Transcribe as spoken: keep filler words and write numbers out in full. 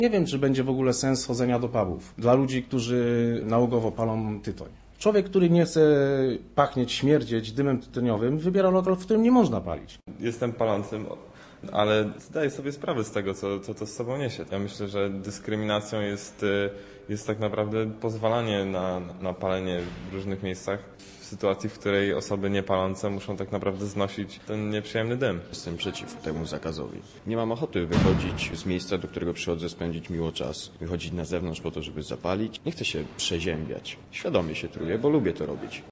Nie wiem, czy będzie w ogóle sens chodzenia do pubów dla ludzi, którzy nałogowo palą tytoń. Człowiek, który nie chce pachnieć, śmierdzieć dymem tytoniowym, wybiera lokal, w którym nie można palić. Jestem palącym, ale zdaję sobie sprawę z tego, co, co to z sobą niesie. Ja myślę, że dyskryminacją jest, jest tak naprawdę pozwalanie na, na palenie w różnych miejscach, w sytuacji, w której osoby niepalące muszą tak naprawdę znosić ten nieprzyjemny dym. Jestem przeciw temu zakazowi. Nie mam ochoty wychodzić z miejsca, do którego przychodzę, spędzić miło czas, wychodzić na zewnątrz po to, żeby zapalić. Nie chcę się przeziębiać. Świadomie się truję, bo lubię to robić.